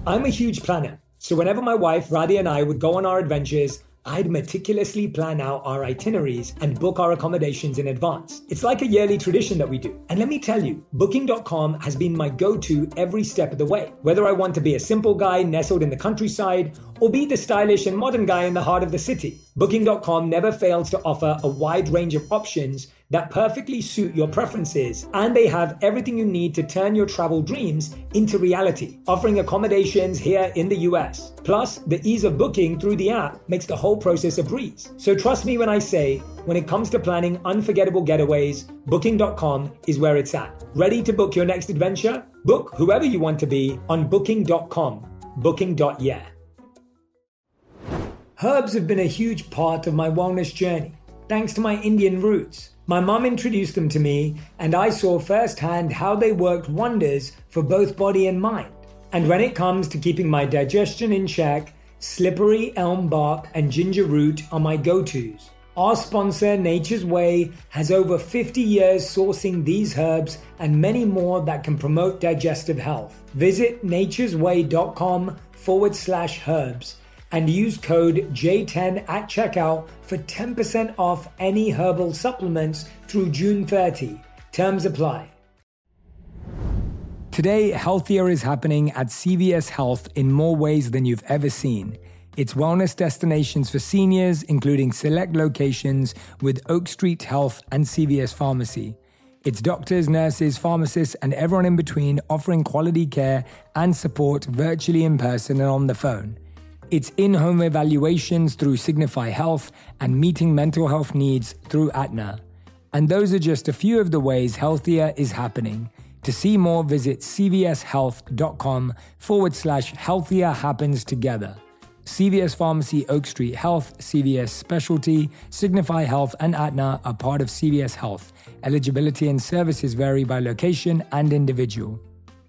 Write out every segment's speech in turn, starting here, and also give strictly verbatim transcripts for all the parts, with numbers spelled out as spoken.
I'm a huge planner, so whenever my wife Radhi and I would go on our adventures, I'd meticulously plan out our itineraries and book our accommodations in advance. It's like a yearly tradition that we do. And let me tell you, booking dot com has been my go-to every step of the way. Whether I want to be a simple guy nestled in the countryside or be the stylish and modern guy in the heart of the city, booking dot com never fails to offer a wide range of options that perfectly suit your preferences, and they have everything you need to turn your travel dreams into reality, offering accommodations here in the U S. Plus, the ease of booking through the app makes the whole process a breeze. So trust me when I say, when it comes to planning unforgettable getaways, booking dot com is where it's at. Ready to book your next adventure? Book whoever you want to be on booking dot com. booking dot yeah. Herbs have been a huge part of my wellness journey, thanks to my Indian roots. My mum introduced them to me, and I saw firsthand how they worked wonders for both body and mind. And when it comes to keeping my digestion in check, slippery elm bark and ginger root are my go-tos. Our sponsor, Nature's Way, has over fifty years sourcing these herbs and many more that can promote digestive health. Visit naturesway.com forward slash herbs and use code J ten at checkout for ten percent off any herbal supplements through June thirtieth. Terms apply. Today, healthier is happening at C V S Health in more ways than you've ever seen. It's wellness destinations for seniors, including select locations with Oak Street Health and C V S Pharmacy. It's doctors, nurses, pharmacists, and everyone in between offering quality care and support virtually in person and on the phone. It's in-home evaluations through Signify Health and meeting mental health needs through Aetna. And those are just a few of the ways healthier is happening. To see more, visit cvshealth.com forward slash healthier happens together. C V S Pharmacy, Oak Street Health, C V S Specialty, Signify Health, and Aetna are part of C V S Health. Eligibility and services vary by location and individual.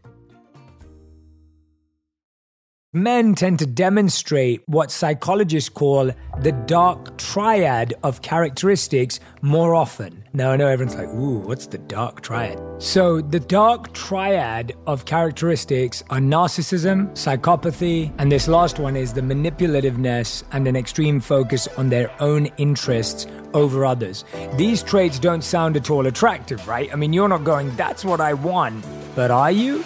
Men tend to demonstrate what psychologists call the dark triad of characteristics more often. Now, I know everyone's like, ooh, what's the dark triad? So the dark triad of characteristics are narcissism, psychopathy, and this last one is the manipulativeness and an extreme focus on their own interests over others. These traits don't sound at all attractive, right? I mean, you're not going, that's what I want, but are you?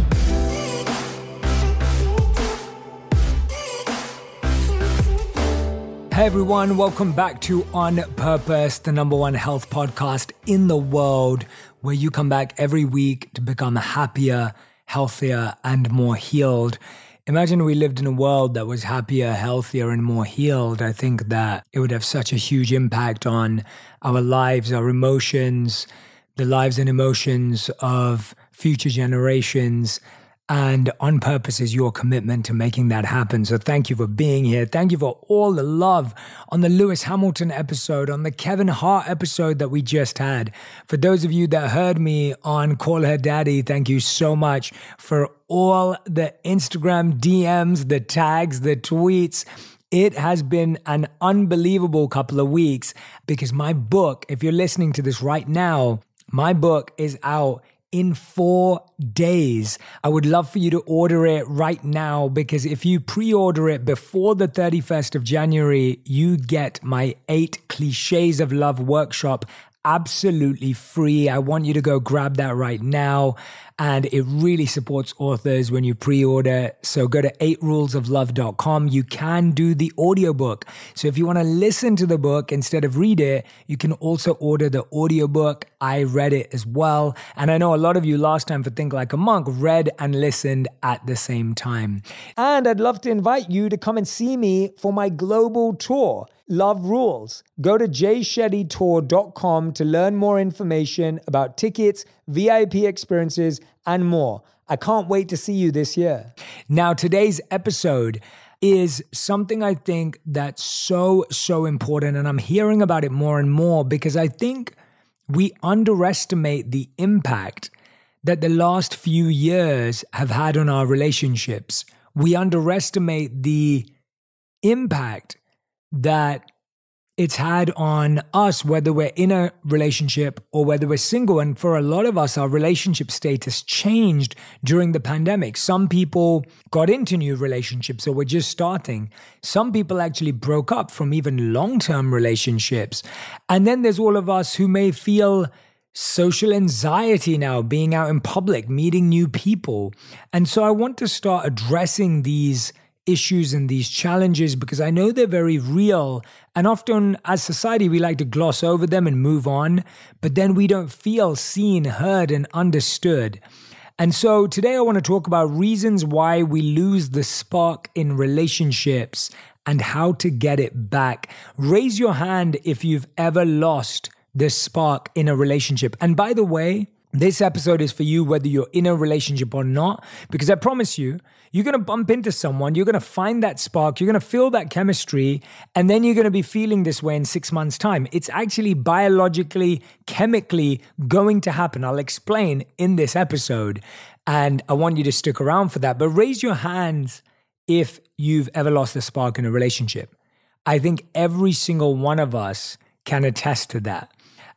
Hey everyone, welcome back to On Purpose, the number one health podcast in the world, where you come back every week to become happier, healthier, and more healed. Imagine we lived in a world that was happier, healthier, and more healed. I think that it would have such a huge impact on our lives, our emotions, the lives and emotions of future generations. And On Purpose is your commitment to making that happen. So thank you for being here. Thank you for all the love on the Lewis Hamilton episode, on the Kevin Hart episode that we just had. For those of you that heard me on Call Her Daddy, thank you so much for all the Instagram D Ms, the tags, the tweets. It has been an unbelievable couple of weeks because my book, if you're listening to this right now, my book is out in four days. I would love for you to order it right now, because if you pre-order it before the thirty-first of January, you get my eight cliches of love workshop absolutely free. I want you to go grab that right now. And it really supports authors when you pre-order. So go to eight rules of love dot com. You can do the audiobook. So if you want to listen to the book instead of read it, you can also order the audiobook. I read it as well. And I know a lot of you last time for Think Like a Monk read and listened at the same time. And I'd love to invite you to come and see me for my global tour, Love Rules. Go to jay shetty tour dot com to learn more information about tickets, V I P experiences, and more. I can't wait to see you this year. Now, today's episode is something I think that's so, so important, and I'm hearing about it more and more because I think we underestimate the impact that the last few years have had on our relationships. We underestimate the impact that it's had on us, whether we're in a relationship or whether we're single. And for a lot of us, our relationship status changed during the pandemic. Some people got into new relationships or were just starting. Some people actually broke up from even long-term relationships. And then there's all of us who may feel social anxiety now, being out in public, meeting new people. And so I want to start addressing these issues and these challenges because I know they're very real. And often as society, we like to gloss over them and move on, but then we don't feel seen, heard, and understood. And so today I want to talk about reasons why we lose the spark in relationships and how to get it back. Raise your hand if you've ever lost the spark in a relationship. And by the way, this episode is for you whether you're in a relationship or not, because I promise you, you're going to bump into someone, you're going to find that spark, you're going to feel that chemistry, and then you're going to be feeling this way in six months' time. It's actually biologically, chemically going to happen. I'll explain in this episode, and I want you to stick around for that. But raise your hands if you've ever lost the spark in a relationship. I think every single one of us can attest to that.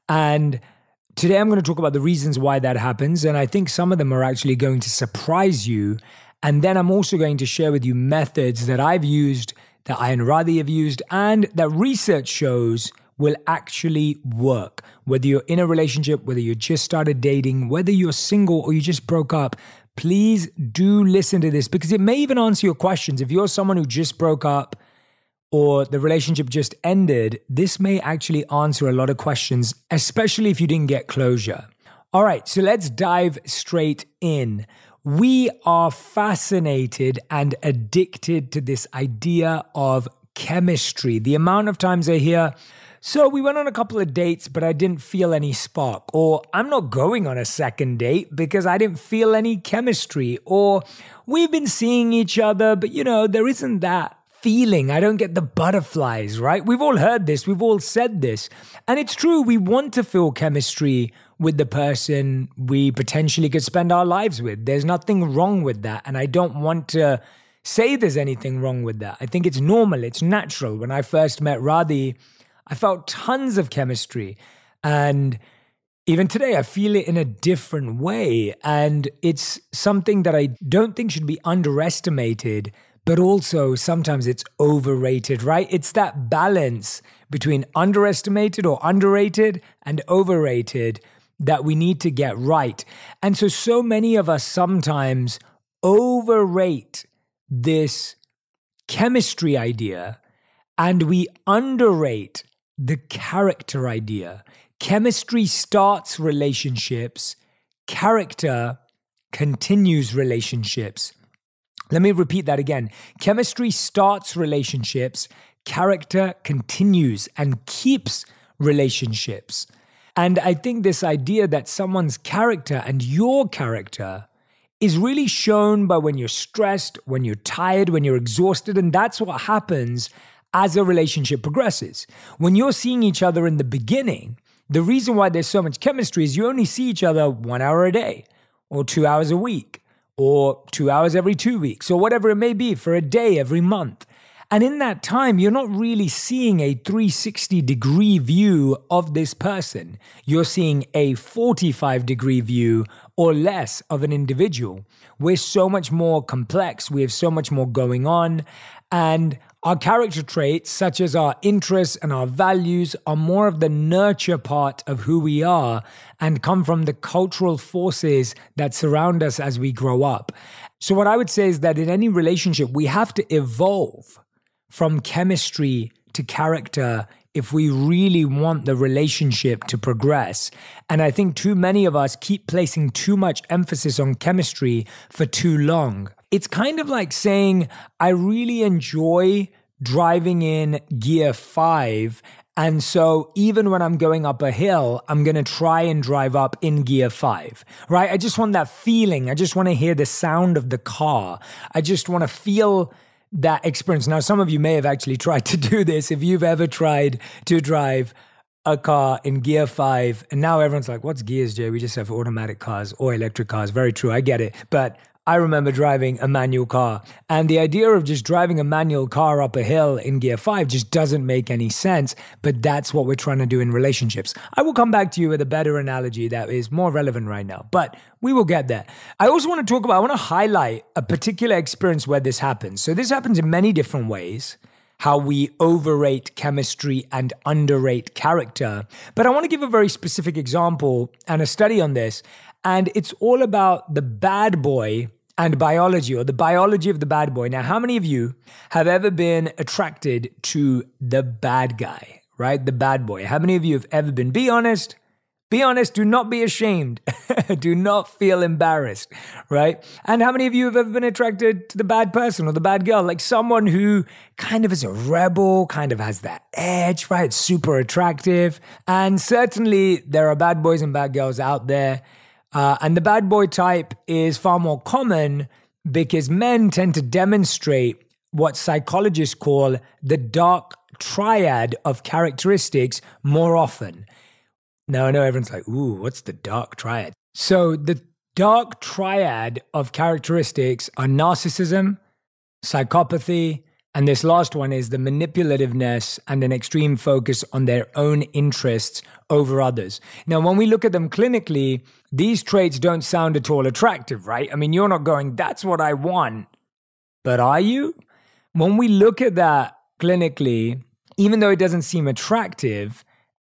And today I'm going to talk about the reasons why that happens, and I think some of them are actually going to surprise you. And then I'm also going to share with you methods that I've used, that I and Radhi have used, and that research shows will actually work. Whether you're in a relationship, whether you just started dating, whether you're single or you just broke up, please do listen to this because it may even answer your questions. If you're someone who just broke up or the relationship just ended, this may actually answer a lot of questions, especially if you didn't get closure. All right, so let's dive straight in. We are fascinated and addicted to this idea of chemistry. The amount of times I hear, so we went on a couple of dates, but I didn't feel any spark. Or I'm not going on a second date because I didn't feel any chemistry. Or we've been seeing each other, but you know, there isn't that feeling. I don't get the butterflies, right? We've all heard this. We've all said this. And it's true. We want to feel chemistry with the person we potentially could spend our lives with. There's nothing wrong with that. And I don't want to say there's anything wrong with that. I think it's normal. It's natural. When I first met Radhi, I felt tons of chemistry. And even today, I feel it in a different way. And it's something that I don't think should be underestimated, but also sometimes it's overrated, right? It's that balance between underestimated or underrated and overrated that we need to get right. And so, so many of us sometimes overrate this chemistry idea and we underrate the character idea. Chemistry starts relationships, character continues relationships. Let me repeat that again. Chemistry starts relationships, character continues and keeps relationships. And I think this idea that someone's character and your character is really shown by when you're stressed, when you're tired, when you're exhausted, and that's what happens as a relationship progresses. When you're seeing each other in the beginning, the reason why there's so much chemistry is you only see each other one hour a day, or two hours a week, or two hours every two weeks, or whatever it may be for a day every month. And in that time, you're not really seeing a three sixty degree view of this person. You're seeing a forty-five degree view or less of an individual. We're so much more complex. We have so much more going on. And our character traits, such as our interests and our values, are more of the nurture part of who we are and come from the cultural forces that surround us as we grow up. So what I would say is that in any relationship, we have to evolve from chemistry to character if we really want the relationship to progress. And I think too many of us keep placing too much emphasis on chemistry for too long. It's kind of like saying, I really enjoy driving in gear five. And so even when I'm going up a hill, I'm going to try and drive up in gear five, right? I just want that feeling. I just want to hear the sound of the car. I just want to feel that experience. Now, some of you may have actually tried to do this. If you've ever tried to drive a car in gear five, and now everyone's like, what's gears, Jay? We just have automatic cars or electric cars. Very true. I get it. But I remember driving a manual car, and the idea of just driving a manual car up a hill in gear five just doesn't make any sense, but that's what we're trying to do in relationships. I will come back to you with a better analogy that is more relevant right now, but we will get there. I also want to talk about, I want to highlight a particular experience where this happens. So this happens in many different ways, how we overrate chemistry and underrate character. But I want to give a very specific example and a study on this. And it's all about the bad boy and biology, or the biology of the bad boy. Now, how many of you have ever been attracted to the bad guy, right? The bad boy. How many of you have ever been? Be honest. Be honest, do not be ashamed. Do not feel embarrassed, right? And how many of you have ever been attracted to the bad person or the bad girl? Like someone who kind of is a rebel, kind of has that edge, right? Super attractive. And certainly there are bad boys and bad girls out there. Uh, and the bad boy type is far more common because men tend to demonstrate what psychologists call the dark triad of characteristics more often. Now, I know everyone's like, ooh, what's the dark triad? So the dark triad of characteristics are narcissism, psychopathy, and this last one is the manipulativeness and an extreme focus on their own interests over others. Now, when we look at them clinically, these traits don't sound at all attractive, right? I mean, you're not going, that's what I want. But are you? When we look at that clinically, even though it doesn't seem attractive,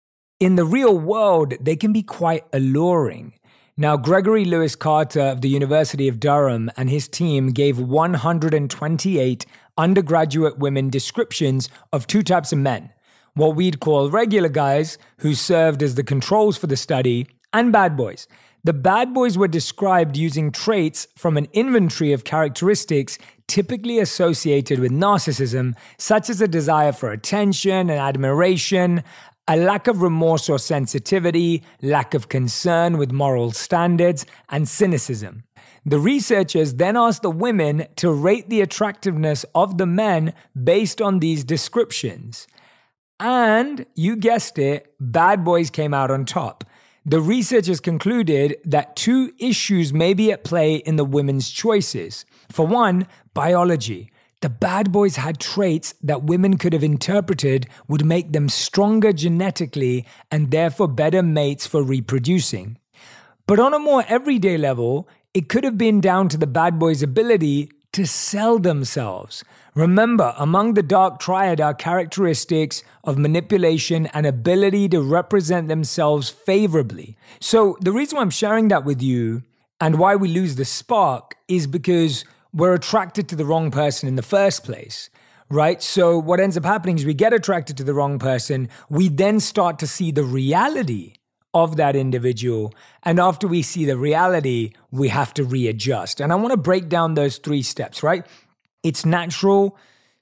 in the real world, they can be quite alluring. Now, Gregory Lewis Carter of the University of Durham and his team gave one hundred twenty-eight undergraduate women descriptions of two types of men, what we'd call regular guys who served as the controls for the study, and bad boys. The bad boys were described using traits from an inventory of characteristics typically associated with narcissism, such as a desire for attention and admiration, a lack of remorse or sensitivity, lack of concern with moral standards, and cynicism. The researchers then asked the women to rate the attractiveness of the men based on these descriptions. And, you guessed it, bad boys came out on top. The researchers concluded that two issues may be at play in the women's choices. For one, biology. The bad boys had traits that women could have interpreted would make them stronger genetically and therefore better mates for reproducing. But on a more everyday level, it could have been down to the bad boys' ability to sell themselves. Remember, among the dark triad are characteristics of manipulation and ability to represent themselves favorably. So the reason why I'm sharing that with you and why we lose the spark is because we're attracted to the wrong person in the first place, right? So what ends up happening is we get attracted to the wrong person. We then start to see the reality of that individual. And after we see the reality, we have to readjust. And I want to break down those three steps, right? It's natural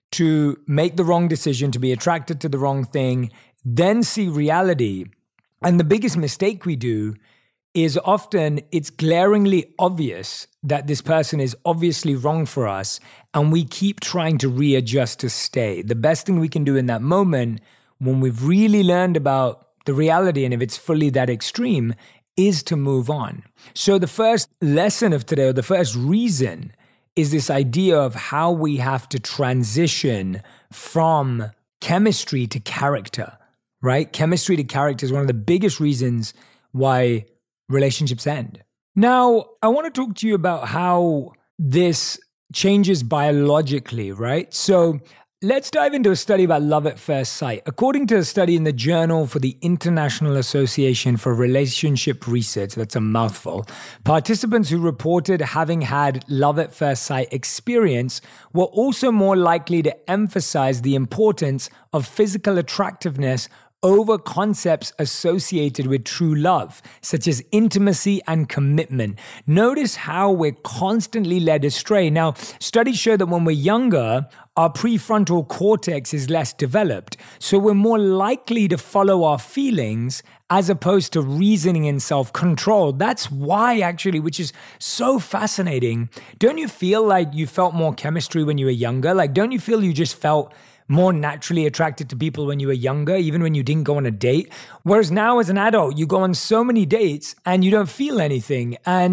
to make the wrong decision, to be attracted to the wrong thing, then see reality. And the biggest mistake we do is often it's glaringly obvious that this person is obviously wrong for us, and we keep trying to readjust to stay. The best thing we can do in that moment, when we've really learned about the reality, and if it's fully that extreme, is to move on. So the first lesson of today, or the first reason, is this idea of how we have to transition from chemistry to character, right? Chemistry to character is one of the biggest reasons why relationships end. Now, I want to talk to you about how this changes biologically, right? So let's dive into a study about love at first sight. According to a study in the Journal for the International Association for Relationship Research, that's a mouthful, participants who reported having had love at first sight experience were also more likely to emphasize the importance of physical attractiveness over concepts associated with true love, such as intimacy and commitment. Notice how we're constantly led astray. Now, studies show that when we're younger, our prefrontal cortex is less developed, so we're more likely to follow our feelings as opposed to reasoning and self-control. That's why, actually, which is so fascinating. Don't you feel like you felt more chemistry when you were younger? Like, don't you feel you just felt more naturally attracted to people when you were younger, even when you didn't go on a date? Whereas now as an adult, you go on so many dates and you don't feel anything. And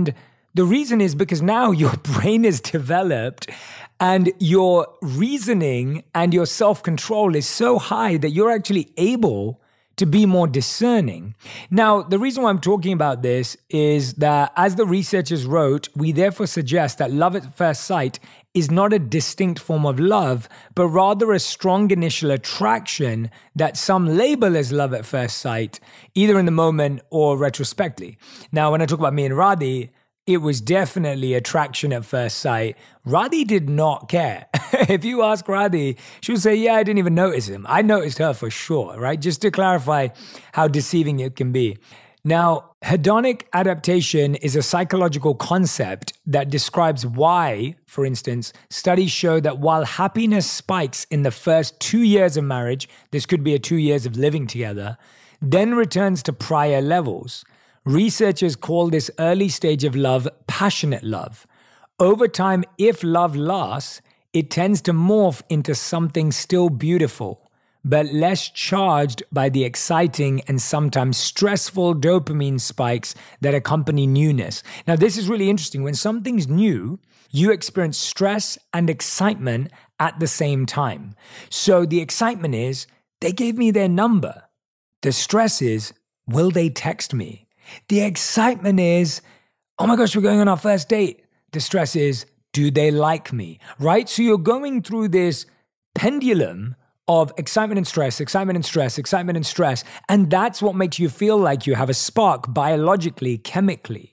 The reason is because now your brain is developed and your reasoning and your self-control is so high that you're actually able to be more discerning. Now, the reason why I'm talking about this is that as the researchers wrote, we therefore suggest that love at first sight is not a distinct form of love, but rather a strong initial attraction that some label as love at first sight, either in the moment or retrospectively. Now, when I talk about me and Radhi, it was definitely attraction at first sight. Radhi did not care. If you ask Radhi, she would say, yeah, I didn't even notice him. I noticed her for sure, right? Just to clarify how deceiving it can be. Now, hedonic adaptation is a psychological concept that describes why, for instance, studies show that while happiness spikes in the first two years of marriage, this could be a two years of living together, then returns to prior levels. Researchers call this early stage of love passionate love. Over time, if love lasts, it tends to morph into something still beautiful, but less charged by the exciting and sometimes stressful dopamine spikes that accompany newness. Now, this is really interesting. When something's new, you experience stress and excitement at the same time. So the excitement is, they gave me their number. The stress is, will they text me? The excitement is, oh my gosh, we're going on our first date. The stress is, do they like me? Right? So you're going through this pendulum of excitement and stress, excitement and stress, excitement and stress. And that's what makes you feel like you have a spark biologically, chemically.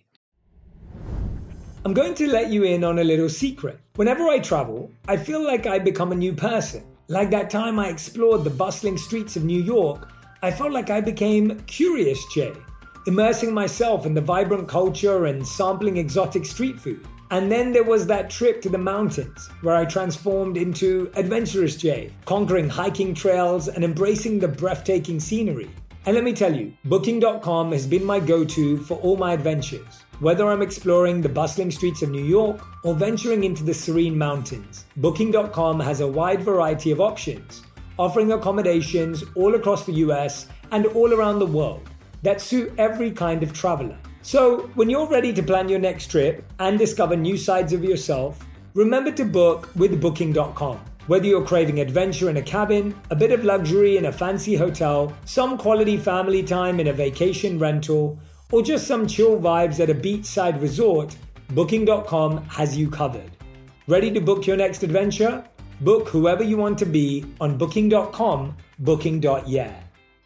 I'm going to let you in on a little secret. Whenever I travel, I feel like I become a new person. Like that time I explored the bustling streets of New York, I felt like I became Curious Jay, immersing myself in the vibrant culture and sampling exotic street food. And then there was that trip to the mountains where I transformed into Adventurous Jay, conquering hiking trails and embracing the breathtaking scenery. And let me tell you, Booking dot com has been my go-to for all my adventures. Whether I'm exploring the bustling streets of New York or venturing into the serene mountains, Booking dot com has a wide variety of options, offering accommodations all across the U S and all around the world that suit every kind of traveler. So when you're ready to plan your next trip and discover new sides of yourself, remember to book with Booking dot com. Whether you're craving adventure in a cabin, a bit of luxury in a fancy hotel, some quality family time in a vacation rental, or just some chill vibes at a beachside resort, Booking dot com has you covered. Ready to book your next adventure? Book whoever you want to be on Booking dot com, booking dot yeah.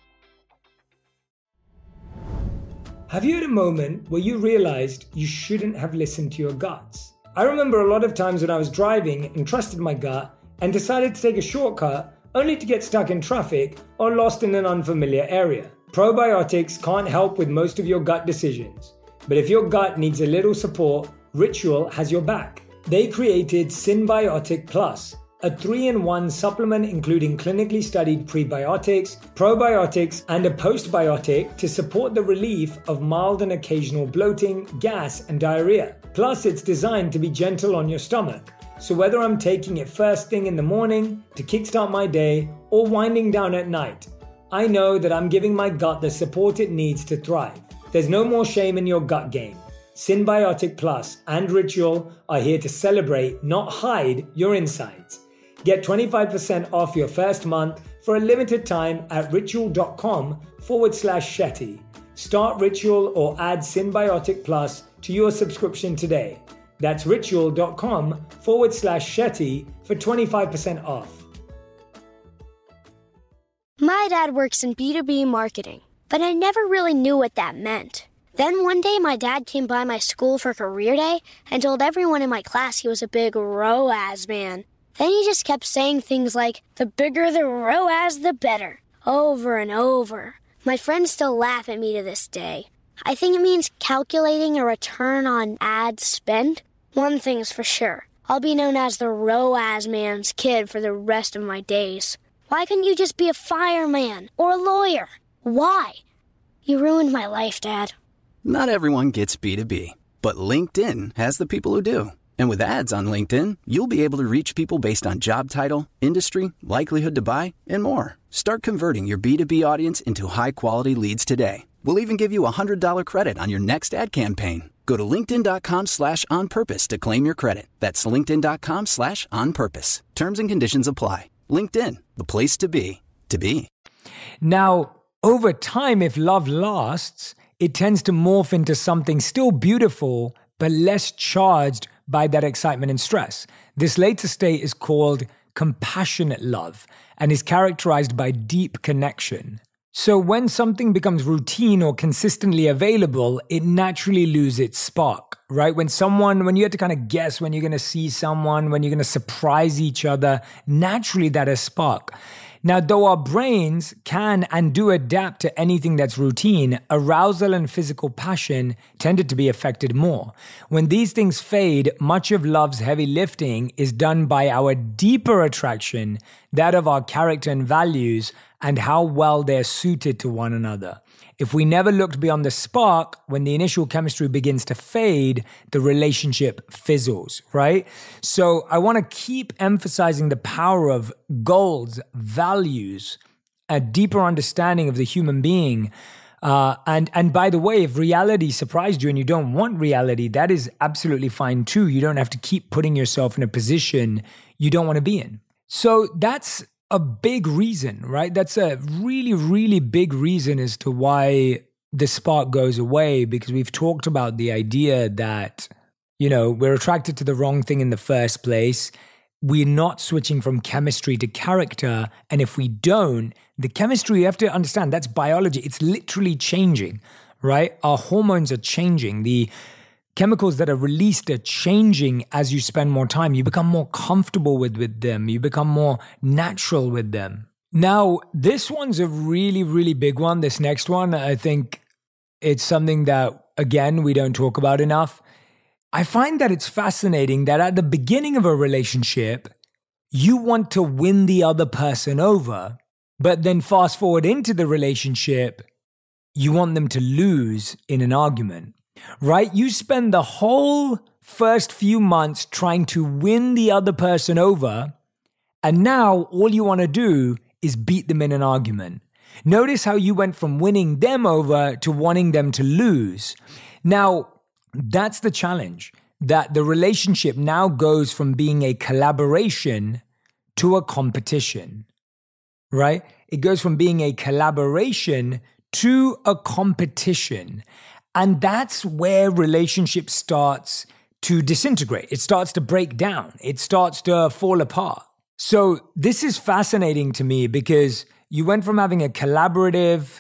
Have you had a moment where you realized you shouldn't have listened to your guts? I remember a lot of times when I was driving and trusted my gut and decided to take a shortcut only to get stuck in traffic or lost in an unfamiliar area. Probiotics can't help with most of your gut decisions, but if your gut needs a little support, Ritual has your back. They created Synbiotic Plus, a three in one supplement including clinically studied prebiotics, probiotics, and a postbiotic to support the relief of mild and occasional bloating, gas, and diarrhea. Plus, it's designed to be gentle on your stomach. So whether I'm taking it first thing in the morning to kickstart my day or winding down at night, I know that I'm giving my gut the support it needs to thrive. There's no more shame in your gut game. Synbiotic Plus and Ritual are here to celebrate, not hide, your insides. Get twenty-five percent off your first month for a limited time at ritual.com forward slash Shetty. Start Ritual or add Synbiotic Plus to your subscription today. That's ritual.com forward slash Shetty for twenty-five percent off. My dad works in B two B marketing, but I never really knew what that meant. Then one day my dad came by my school for career day and told everyone in my class he was a big R O A S man. Then he just kept saying things like, the bigger the R O A S, the better, over and over. My friends still laugh at me to this day. I think it means calculating a return on ad spend. One thing's for sure, I'll be known as the R O A S man's kid for the rest of my days. Why couldn't you just be a fireman or a lawyer? Why? You ruined my life, Dad. Not everyone gets B two B, but LinkedIn has the people who do. And with ads on LinkedIn, you'll be able to reach people based on job title, industry, likelihood to buy, and more. Start converting your B two B audience into high-quality leads today We'll even give you a one hundred dollars credit on your next ad campaign. Go to linkedin.com slash on purpose to claim your credit. That's linkedin.com slash on purpose. Terms and conditions apply. LinkedIn, the place to be, to be. Now, over time, if love lasts, it tends to morph into something still beautiful, but less charged by that excitement and stress. This later state is called compassionate love and is characterized by deep connection. So when something becomes routine or consistently available, it naturally loses its spark, right? When someone, when you have to kind of guess when you're going to see someone, when you're going to surprise each other, naturally that is spark. Now, though our brains can and do adapt to anything that's routine, arousal and physical passion tended to be affected more. When these things fade, much of love's heavy lifting is done by our deeper attraction, that of our character and values, and how well they're suited to one another. If we never looked beyond the spark, when the initial chemistry begins to fade, the relationship fizzles, right? So I want to keep emphasizing the power of goals, values, a deeper understanding of the human being. Uh, and, and by the way, if reality surprised you and you don't want reality, that is absolutely fine too. You don't have to keep putting yourself in a position you don't want to be in. So that's a big reason, right? That's a really, really big reason as to why the spark goes away, because we've talked about the idea that, you know, we're attracted to the wrong thing in the first place. We're not switching from chemistry to character. And if we don't, the chemistry, you have to understand, that's biology. It's literally changing, right? Our hormones are changing. The chemicals that are released are changing as you spend more time. You become more comfortable with, with them. You become more natural with them. Now, this one's a really, really big one. This next one, I think it's something that, again, we don't talk about enough. I find that it's fascinating that at the beginning of a relationship, you want to win the other person over, but then fast forward into the relationship, you want them to lose in an argument. Right? You spend the whole first few months trying to win the other person over, and now all you want to do is beat them in an argument. Notice how you went from winning them over to wanting them to lose. Now, that's the challenge, that the relationship now goes from being a collaboration to a competition, right? It goes from being a collaboration to a competition. And that's where relationship starts to disintegrate. It starts to break down. It starts to fall apart. So this is fascinating to me because you went from having a collaborative,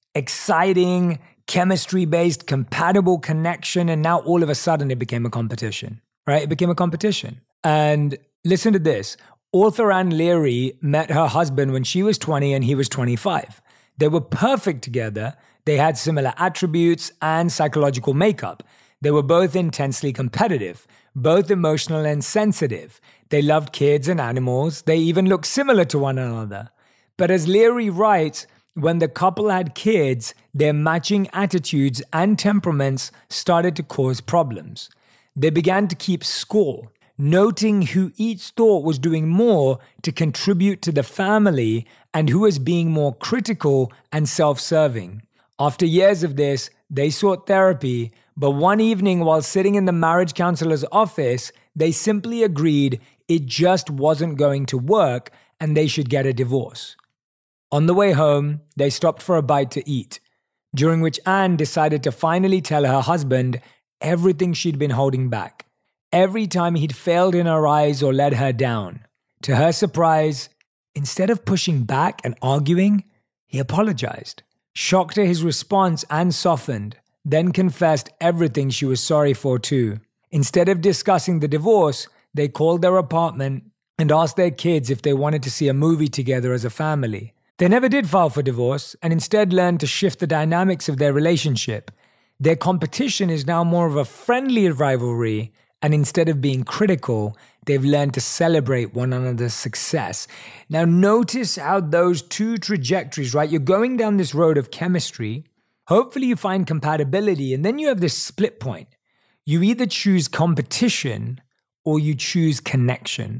exciting, chemistry-based, compatible connection, and now all of a sudden it became a competition, right? It became a competition. And listen to this. Author Ann Leary met her husband when she was twenty and he was twenty-five. They were perfect together. They had similar attributes and psychological makeup. They were both intensely competitive, both emotional and sensitive. They loved kids and animals. They even looked similar to one another. But as Leary writes, when the couple had kids, their matching attitudes and temperaments started to cause problems. They began to keep score, noting who each thought was doing more to contribute to the family and who was being more critical and self-serving. After years of this, they sought therapy, but one evening while sitting in the marriage counselor's office, they simply agreed it just wasn't going to work and they should get a divorce. On the way home, they stopped for a bite to eat, during which Anne decided to finally tell her husband everything she'd been holding back, every time he'd failed in her eyes or let her down. To her surprise, instead of pushing back and arguing, he apologized. Shocked at his response, Anne softened, then confessed everything she was sorry for too. Instead of discussing the divorce, they called their apartment and asked their kids if they wanted to see a movie together as a family. They never did file for divorce and instead learned to shift the dynamics of their relationship. Their competition is now more of a friendly rivalry, and instead of being critical, they've learned to celebrate one another's success. Now notice how those two trajectories, right? You're going down this road of chemistry. Hopefully you find compatibility, and then you have this split point. You either choose competition or you choose connection.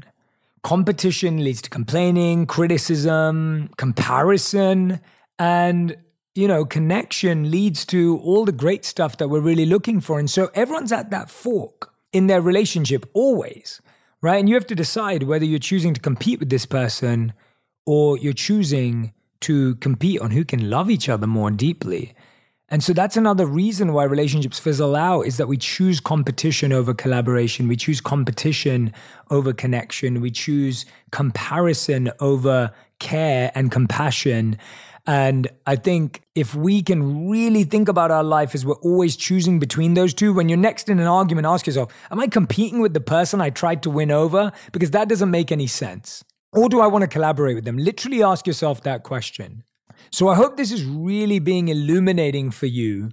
Competition leads to complaining, criticism, comparison, and you know, connection leads to all the great stuff that we're really looking for. And so everyone's at that fork in their relationship always, right? And you have to decide whether you're choosing to compete with this person or you're choosing to compete on who can love each other more deeply. And so that's another reason why relationships fizzle out, is that we choose competition over collaboration. We choose competition over connection. We choose comparison over care and compassion. And I think if we can really think about our life as we're always choosing between those two, when you're next in an argument, ask yourself, am I competing with the person I tried to win over? Because that doesn't make any sense. Or do I want to collaborate with them? Literally ask yourself that question. So I hope this is really being illuminating for you.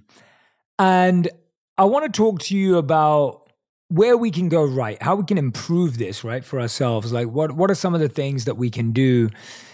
And I want to talk to you about where we can go right, how we can improve this, right, for ourselves. Like what, what are some of the things that we can do?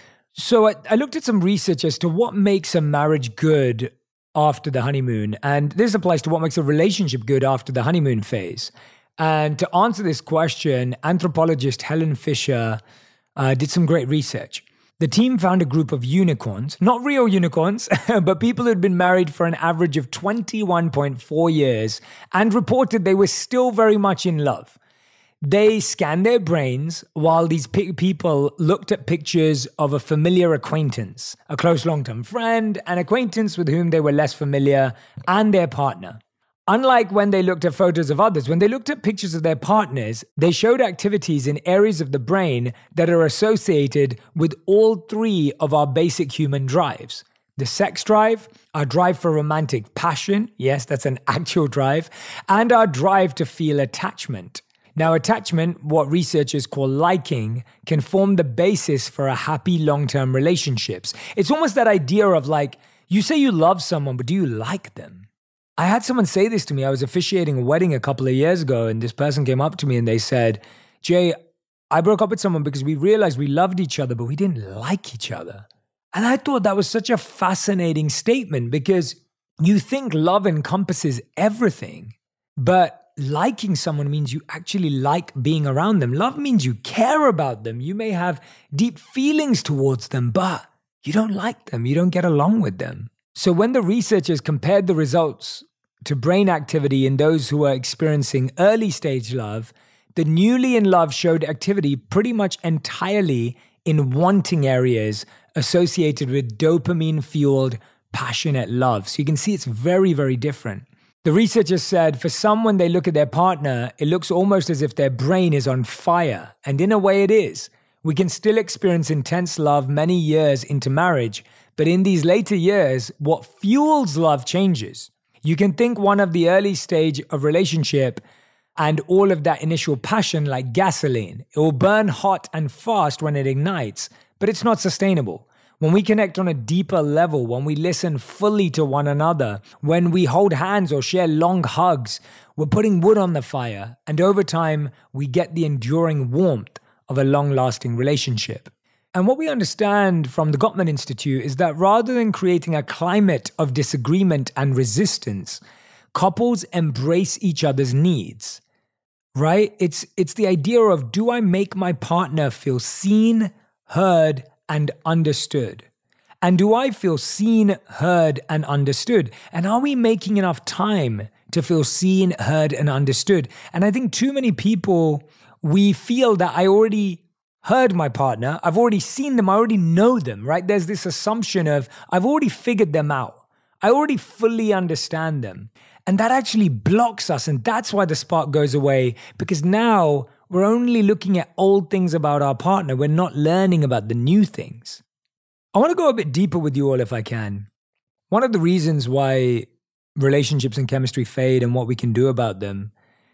So I, I looked at some research as to what makes a marriage good after the honeymoon. And this applies to what makes a relationship good after the honeymoon phase. And to answer this question, anthropologist Helen Fisher uh, did some great research. The team found a group of unicorns, not real unicorns, but people who had been married for an average of twenty-one point four years and reported they were still very much in love. They scanned their brains while these pe- people looked at pictures of a familiar acquaintance, a close long-term friend, an acquaintance with whom they were less familiar, and their partner. Unlike when they looked at photos of others, when they looked at pictures of their partners, they showed activities in areas of the brain that are associated with all three of our basic human drives. The sex drive, our drive for romantic passion, yes, that's an actual drive, and our drive to feel attachment. Now, attachment, what researchers call liking, can form the basis for a happy long-term relationships. It's almost that idea of like, you say you love someone, but do you like them? I had someone say this to me. I was officiating a wedding a couple of years ago, and this person came up to me and they said, Jay, I broke up with someone because we realized we loved each other, but we didn't like each other. And I thought that was such a fascinating statement, because you think love encompasses everything, but liking someone means you actually like being around them. Love means you care about them. You may have deep feelings towards them, but you don't like them. You don't get along with them. So when the researchers compared the results to brain activity in those who were experiencing early stage love, the newly in love showed activity pretty much entirely in wanting areas associated with dopamine-fueled, passionate love. So you can see it's very, very different. The researchers said for some, when they look at their partner, it looks almost as if their brain is on fire. And in a way it is. We can still experience intense love many years into marriage, but in these later years, what fuels love changes. You can think one of the early stage of relationship and all of that initial passion like gasoline. It will burn hot and fast when it ignites, but it's not sustainable. When we connect on a deeper level, when we listen fully to one another, when we hold hands or share long hugs, we're putting wood on the fire, and over time, we get the enduring warmth of a long-lasting relationship. And what we understand from the Gottman Institute is that rather than creating a climate of disagreement and resistance, couples embrace each other's needs, right? It's, it's the idea of, do I make my partner feel seen, heard, and understood? And do I feel seen, heard, and understood? And are we making enough time to feel seen, heard, and understood? And I think too many people, we feel that I already heard my partner, I've already seen them, I already know them, right? There's this assumption of, I've already figured them out. I already fully understand them. And that actually blocks us. And that's why the spark goes away, because now we're only looking at old things about our partner. We're not learning about the new things. I want to go a bit deeper with you all if I can. One of the reasons why relationships and chemistry fade and what we can do about them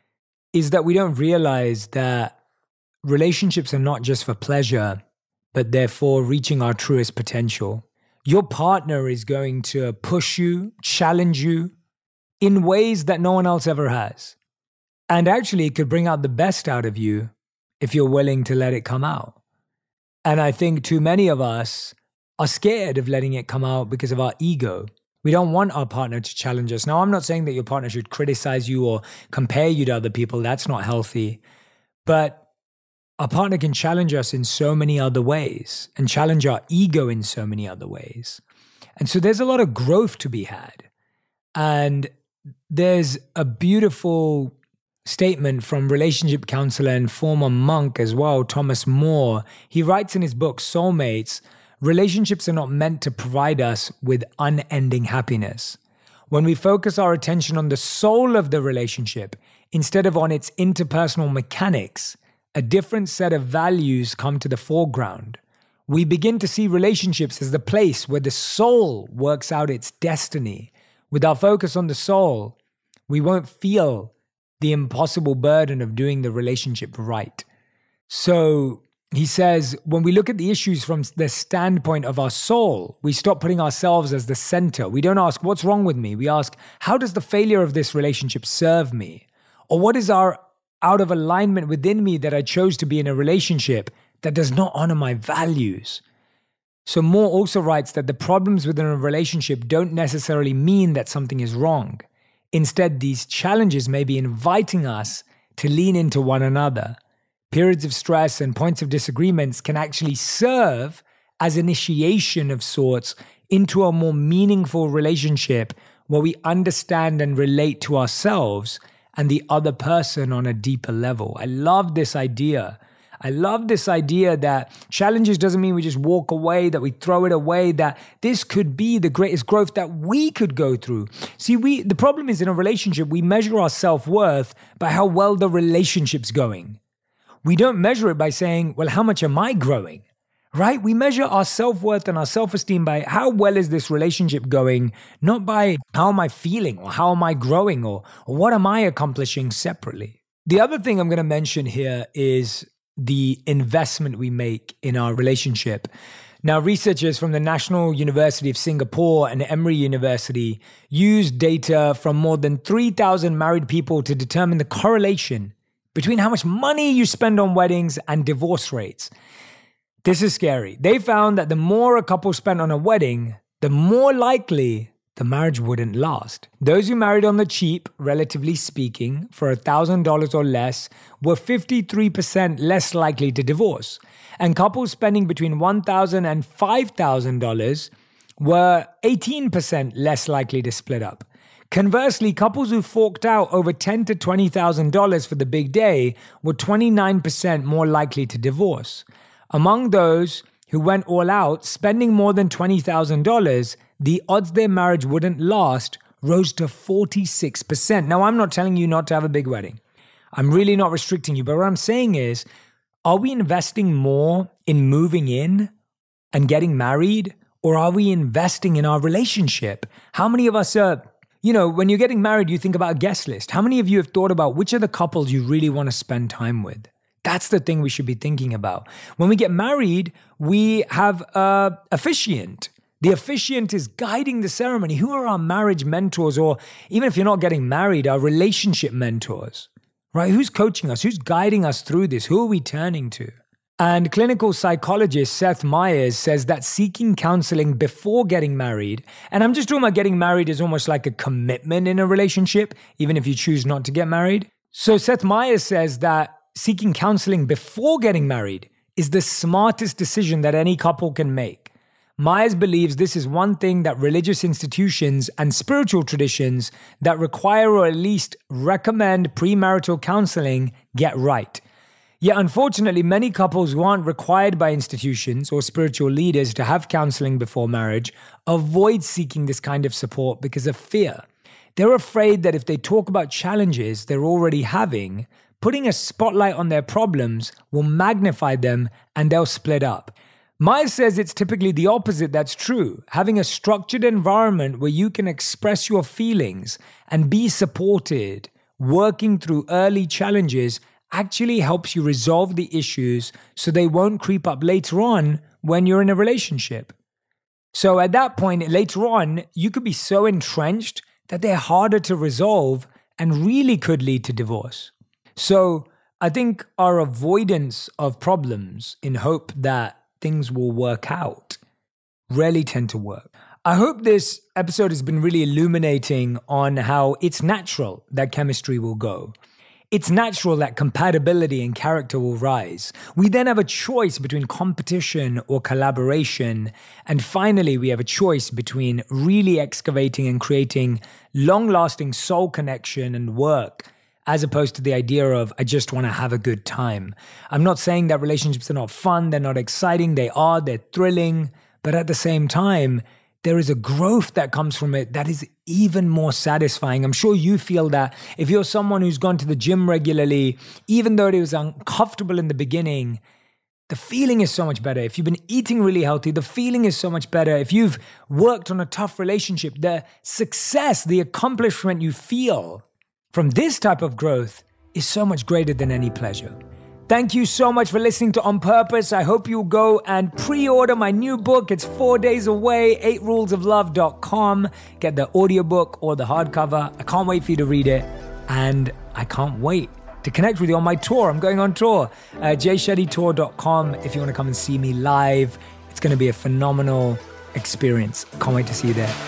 is that we don't realize that relationships are not just for pleasure, but they're for reaching our truest potential. Your partner is going to push you, challenge you in ways that no one else ever has. And actually, it could bring out the best out of you if you're willing to let it come out. And I think too many of us are scared of letting it come out because of our ego. We don't want our partner to challenge us. Now, I'm not saying that your partner should criticize you or compare you to other people. That's not healthy. But our partner can challenge us in so many other ways and challenge our ego in so many other ways. And so there's a lot of growth to be had. And there's a beautiful statement from relationship counselor and former monk as well, Thomas More. He writes in his book, Soulmates, relationships are not meant to provide us with unending happiness. When we focus our attention on the soul of the relationship, instead of on its interpersonal mechanics, a different set of values come to the foreground. We begin to see relationships as the place where the soul works out its destiny. With our focus on the soul, we won't feel the impossible burden of doing the relationship right. So he says, when we look at the issues from the standpoint of our soul, we stop putting ourselves as the center. We don't ask, what's wrong with me? We ask, how does the failure of this relationship serve me? Or what is our out of alignment within me that I chose to be in a relationship that does not honor my values? So Moore also writes that the problems within a relationship don't necessarily mean that something is wrong. Instead, these challenges may be inviting us to lean into one another. Periods of stress and points of disagreements can actually serve as initiation of sorts into a more meaningful relationship where we understand and relate to ourselves and the other person on a deeper level. I love this idea. I love this idea that challenges doesn't mean we just walk away, that we throw it away, that this could be the greatest growth that we could go through. See, we the problem is in a relationship, we measure our self-worth by how well the relationship's going. We don't measure it by saying, well, how much am I growing? Right? We measure our self-worth and our self-esteem by how well is this relationship going, not by how am I feeling or how am I growing or, or what am I accomplishing separately. The other thing I'm going to mention here is the investment we make in our relationship. Now, researchers from the National University of Singapore and Emory University used data from more than three thousand married people to determine the correlation between how much money you spend on weddings and divorce rates. This is scary. They found that the more a couple spent on a wedding, the more likely the marriage wouldn't last. Those who married on the cheap, relatively speaking, for one thousand dollars or less, were fifty-three percent less likely to divorce. And couples spending between one thousand dollars and five thousand dollars were eighteen percent less likely to split up. Conversely, couples who forked out over ten thousand dollars to twenty thousand dollars for the big day were twenty-nine percent more likely to divorce. Among those who went all out, spending more than twenty thousand dollars, the odds their marriage wouldn't last rose to forty-six percent. Now, I'm not telling you not to have a big wedding. I'm really not restricting you. But what I'm saying is, are we investing more in moving in and getting married? Or are we investing in our relationship? How many of us are, you know, when you're getting married, you think about a guest list. How many of you have thought about which are the couples you really want to spend time with? That's the thing we should be thinking about. When we get married, we have an officiant. The officiant is guiding the ceremony. Who are our marriage mentors? Or even if you're not getting married, our relationship mentors, right? Who's coaching us? Who's guiding us through this? Who are we turning to? And clinical psychologist Seth Meyers says that seeking counseling before getting married, and I'm just talking about getting married is almost like a commitment in a relationship, even if you choose not to get married. So Seth Meyers says that seeking counseling before getting married is the smartest decision that any couple can make. Myers believes this is one thing that religious institutions and spiritual traditions that require or at least recommend premarital counseling get right. Yet unfortunately, many couples who aren't required by institutions or spiritual leaders to have counseling before marriage avoid seeking this kind of support because of fear. They're afraid that if they talk about challenges they're already having, putting a spotlight on their problems will magnify them and they'll split up. Myers says it's typically the opposite that's true. Having a structured environment where you can express your feelings and be supported, working through early challenges actually helps you resolve the issues so they won't creep up later on when you're in a relationship. So at that point, later on, you could be so entrenched that they're harder to resolve and really could lead to divorce. So I think our avoidance of problems in hope that things will work out rarely tend to work. I hope this episode has been really illuminating on how it's natural that chemistry will go. it's natural that compatibility and character will rise. We then have a choice between competition or collaboration. And finally, we have a choice between really excavating and creating long-lasting soul connection and work, as opposed to the idea of, I just want to have a good time. I'm not saying that relationships are not fun, they're not exciting, they are, they're thrilling. But at the same time, there is a growth that comes from it that is even more satisfying. I'm sure you feel that if you're someone who's gone to the gym regularly, even though it was uncomfortable in the beginning, the feeling is so much better. If you've been eating really healthy, the feeling is so much better. If you've worked on a tough relationship, the success, the accomplishment you feel from this type of growth is so much greater than any pleasure. Thank you so much for listening to On Purpose. I hope you'll go and pre-order my new book. It's four days away, eight rules of love dot com. Get the audiobook or the hardcover. I can't wait for you to read it. And I can't wait to connect with you on my tour. I'm going on tour, uh, jay shetty tour dot com. If you want to come and see me live, it's going to be a phenomenal experience. Can't wait to see you there.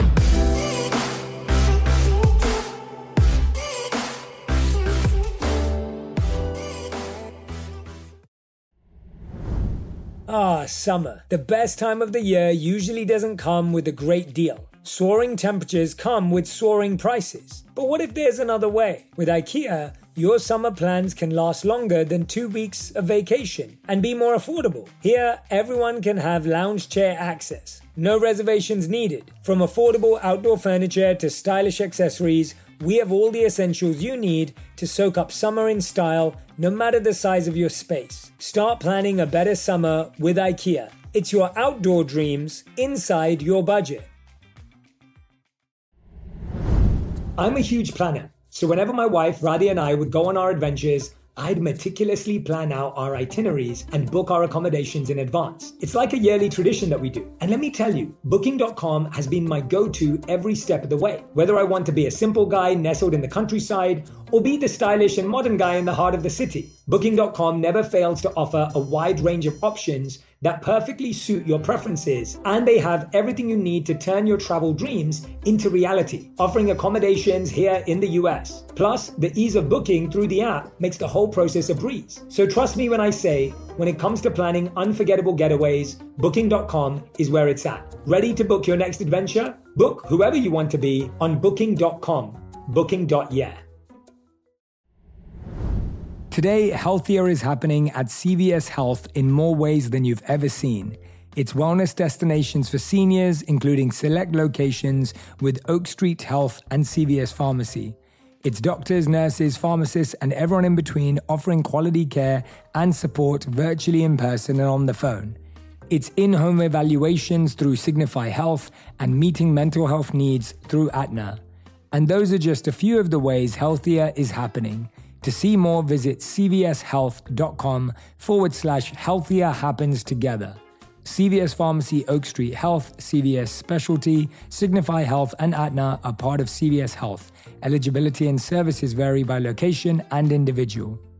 Ah, summer. The best time of the year usually doesn't come with a great deal. Soaring temperatures come with soaring prices. But what if there's another way? With IKEA, your summer plans can last longer than two weeks of vacation and be more affordable. Here, everyone can have lounge chair access. No reservations needed. From affordable outdoor furniture to stylish accessories, we have all the essentials you need to soak up summer in style, no matter the size of your space. Start planning a better summer with IKEA. It's your outdoor dreams inside your budget. I'm a huge planner, so whenever my wife Radhi and I would go on our adventures, I'd meticulously plan out our itineraries and book our accommodations in advance. It's like a yearly tradition that we do. And let me tell you, booking dot com has been my go-to every step of the way. Whether I want to be a simple guy nestled in the countryside or be the stylish and modern guy in the heart of the city, booking dot com never fails to offer a wide range of options that perfectly suit your preferences, and they have everything you need to turn your travel dreams into reality, offering accommodations here in the U S. Plus, the ease of booking through the app makes the whole process a breeze. So trust me when I say, when it comes to planning unforgettable getaways, booking dot com is where it's at. Ready to book your next adventure? Book whoever you want to be on booking dot com. booking dot yeah. Today, healthier is happening at C V S Health in more ways than you've ever seen. It's wellness destinations for seniors, including select locations with Oak Street Health and C V S Pharmacy. It's doctors, nurses, pharmacists, and everyone in between offering quality care and support virtually in person and on the phone. It's in-home evaluations through Signify Health and meeting mental health needs through Aetna. And those are just a few of the ways healthier is happening. To see more, visit cvshealth.com forward slash healthier happens together. C V S Pharmacy, Oak Street Health, C V S Specialty, Signify Health, and Aetna are part of C V S Health. Eligibility and services vary by location and individual.